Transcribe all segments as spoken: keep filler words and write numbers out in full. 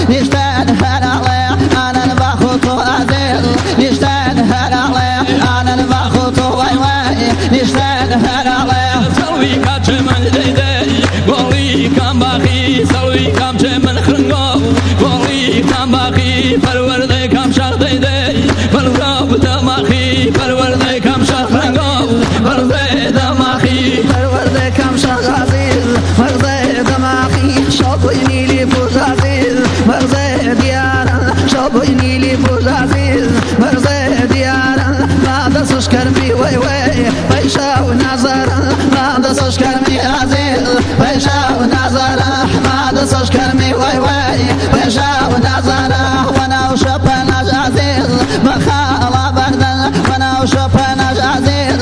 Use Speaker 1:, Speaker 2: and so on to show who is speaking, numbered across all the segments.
Speaker 1: نشتاق هلا أنا البخت وأزيل نشتاق هلا أنا البخت واي واي نشتاق هلا
Speaker 2: سلوي كاتشمن ديدي قولي كم باقي سلوي كاتشمن خنقو قولي كم باقي فالوردي كم شخ ديدي فالراب دماغي فالوردي كم شخ خنقو فالوردي دماغي
Speaker 1: فالوردي كم شخ عزيز مرضي دماغي شوفيني لي فوز عزيز مرضي ديانا شوفيني لي فوز عزيز مرضي ديانا ما دسش كرمي وي وي بيشا ونظر ما دسش كرمي عزيز بيشا ونظر ما دسش كرمي وي وي بيشا ونظر وانا وشبنا عزيز بخالا بردن وانا وشبنا عزيز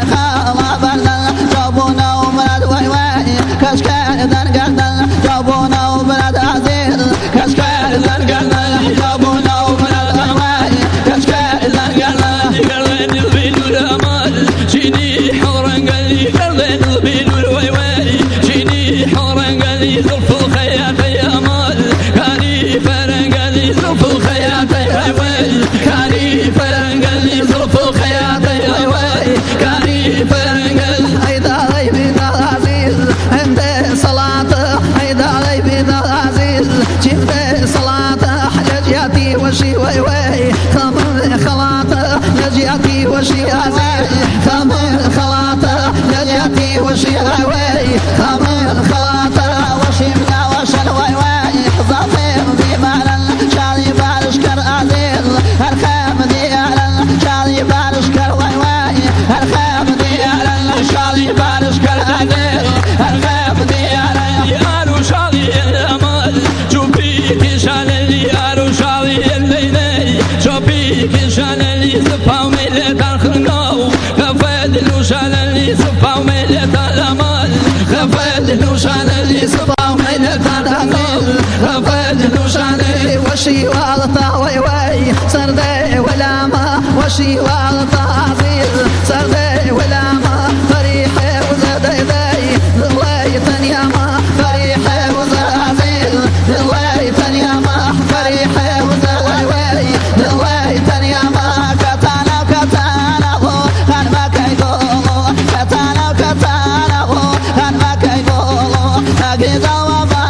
Speaker 1: بخالا بردن جابونا ومرد وي وي كشكال دن قردن جابونا ومرد عزيز كشكال دن قردن جابونا ومرد وي كشكال دن قردن
Speaker 2: قردن البيد والأمال جيني حورا قالي قردن البيد والويوي جيني حورا قالي زلف الخياط يا مال كاني فرن قالي زلف الخياط يا وي كاني فرن قالي زلف الخياط يا وي كاني فرن قالي
Speaker 1: هيدا علي بيد العزيز عندي صلاة هيدا علي بيد العزيز جبت صلاة نجيتي وشي وي وي خمر خلاطة نجيتي وشي عزيز خمر خلاطة نجيتي وشي وي وي خمر خلاطة وشي منا وشل وي وي ظفير بمالا شالي بارشكر عزيز الخام ديالا شالي بارشكر وي وي الخام ديالا شالي بارشكر عزيز الخام ديالا
Speaker 2: يارو شالي الأمال شوفيك شالي يارو شالي الليلي شوفيك شالي صفا وميلة الخنقو خفاد له شالي صفا وميلة الأمال خفاد له شالي صفا وميلة الأمال خفاد له شالي
Speaker 1: وشي والطا وي وي سردي ولا ما وشي والطا عزيز سردي ولا ما فريحي وزادي داي ذوي ثانية ما فريحي وزاد عزيز ذوي ثانية ما فريحي وزاد وي وي ذوي ثانية ما كتانا كتانا هو كان ما كيقولوا كتانا كتانا هو كان ما كيقولوا أجد وما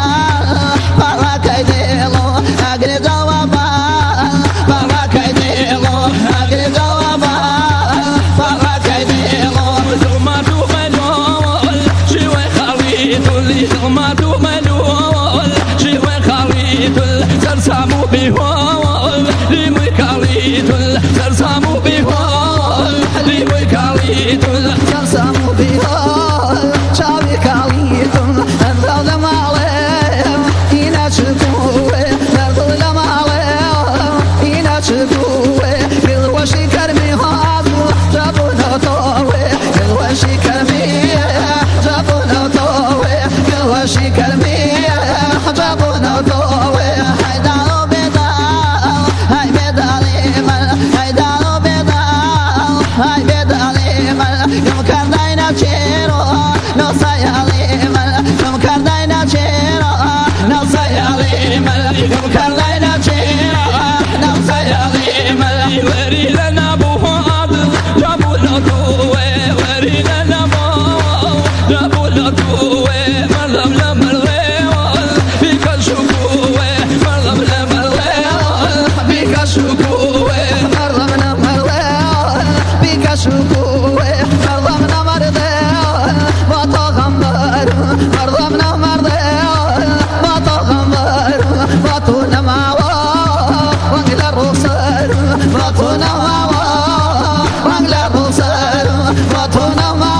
Speaker 1: برا كيديلو أجد وما برا كيديلو أجد وما برا كيديلو
Speaker 2: ثم تملول شوي خليط اللي ثم تملول شوي خليط ترسموا بهول لمي خليط ترسموا بهول لمي خليط
Speaker 1: ترسموا بهول شعبي خليط أنزل معلم إنا شكوه نرد لمعلم إنا شكوه بالوشي كرمي هازو جابونا طوي بالوشي كرمي جابونا طوي بالوشي كرمي جابونا طوي هيدالو بيدال هاي بيدال إيمال هيدالو بيدال هاي بيدال إيمال يوم كردينا تشيرو نصاي عليمال يوم كردينا تشيرو نصاي عليمال يوم كردينا تشيرو نصاي عليمال
Speaker 2: وري لنا بوهاد جابوا له طوي وري لنا بوهاد جابوا له طوي مرلم لما الغيوال بك الشكوى مرلم لما الغيوال بك الشكوى
Speaker 1: مرضنا مرضى بك شكوى مرضنا مرضى ما تغمر مرضنا مرضى ما تغمر ما تنمى وانقل الرسل ما تنمى وانقل الرسل ما تنمى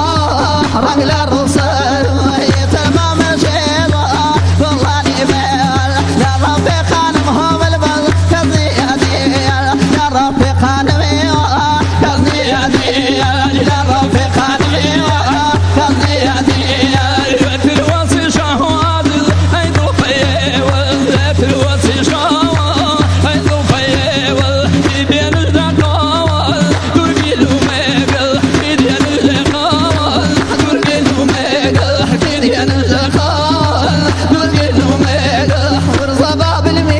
Speaker 1: وانقل الرسل يتمام الجيبة والله نبال يا ربي خانمهم البل كذي يديل يا ربي خانمي كذي يديل يا ربي خانمي كذي يديل
Speaker 2: في الوصي شهوات هيدو فيول في الوصي شهوات هيدو فيول في دين الزقال ترقي له ميقل في دين الزقال ترقي له ميقل
Speaker 1: في دين الزقال ترقي له ميقل ورزباب الميقل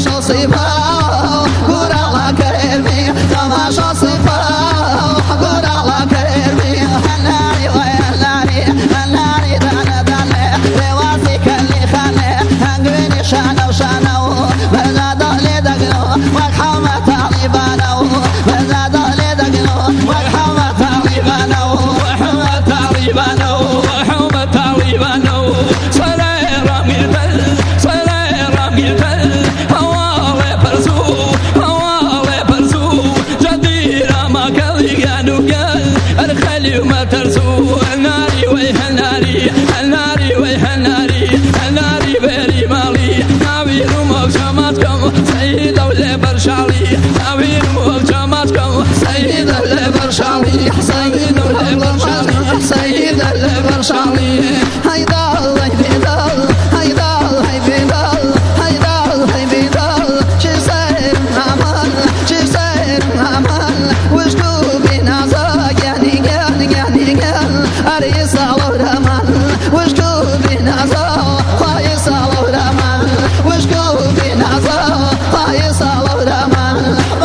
Speaker 1: تماشا صفا قول الله كريمي تماشا صفا قول الله كريمي هناري ويهناري هناري دانا دانا رواسك اللي خاني هنقويني شانو شانو بزاد لي دقنو والحومة طالبانو بزاد لي دقنو والحومة طالبانو
Speaker 2: وحومة طالبانو وحومة طالبانو صلاة رامي البل صلاة رامي البل هوالي برزو هوالي برزو جديرة ما قال قالوا قال الخلي وما ترزو الناري ويها الناري الناري ويها الناري الناري بيري مالي ناوي موجماتكم سيد ولا برشالي ناوي موجماتكم سيد ولا برشالي سيد ولا برشالي
Speaker 1: سيد البرشالي هيدال هيدال هيدال هيدال هيدال هيدال جزائر عمل جزائر عمل وشكو بنازا يعني يعني يعني أريس على رمان وشكو بنازا قايس على رمان وشكو بنازا قايس على رمان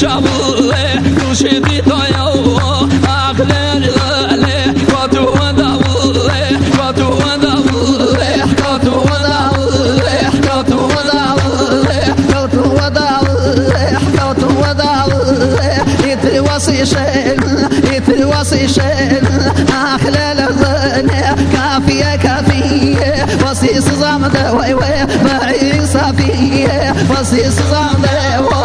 Speaker 2: شابله تشدي طيو أخلال غالي قطو وداوله قطو وداوله قطو وداوله قطو وداوله
Speaker 1: قطو وداوله قطو وداوله يتوصي شيء يتوصي شيء أخلال غالي كافية كافية وصي صزام دوي بعيد صافية وصي صزام دوي